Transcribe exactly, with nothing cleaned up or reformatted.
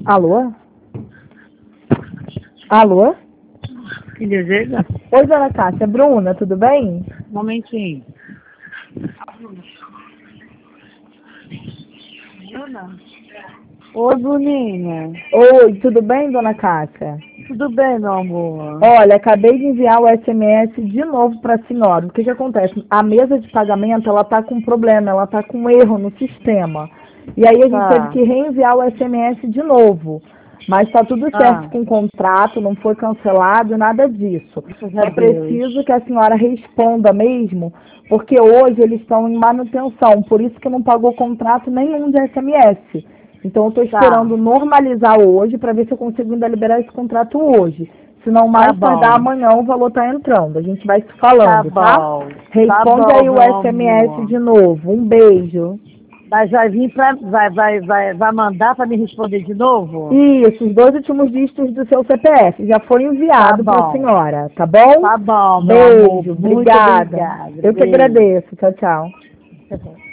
Alô? Alô? Que deseja? Oi, dona Cássia. Bruna, tudo bem? Um momentinho. Bruna? Oi, Bruninha. Oi, tudo bem, dona Cássia? Tudo bem, meu amor? Olha, acabei de enviar o S M S de novo para a senhora. O que que acontece? A mesa de pagamento, ela tá com problema, ela tá com erro no sistema. E aí a gente teve Tá. que reenviar o S M S de novo. Mas está tudo certo Ah, com o contrato, não foi cancelado, nada disso. graças a Só Deus. preciso que a senhora responda mesmo, porque hoje eles estão em manutenção, por isso que não pagou contrato nenhum de S M S. Então eu estou Tá. esperando normalizar hoje para ver se eu consigo ainda liberar esse contrato hoje. Se não, Tá mais tardar bom. amanhã o valor está entrando. A gente vai se Tá falando, tá? bom. Tá Responde bom, aí o meu S M S amor. de novo. Um beijo. Mas vai vir pra. Vai, vai, vai, vai mandar pra me responder de novo? Isso, os dois últimos dígitos do seu C P F. Já foi Tá enviado para a bom. senhora, tá bom? Tá bom, meu amor. Beijo, Muito obrigada. obrigada. Eu que Beijo. agradeço. Tchau, tchau. Tá bom.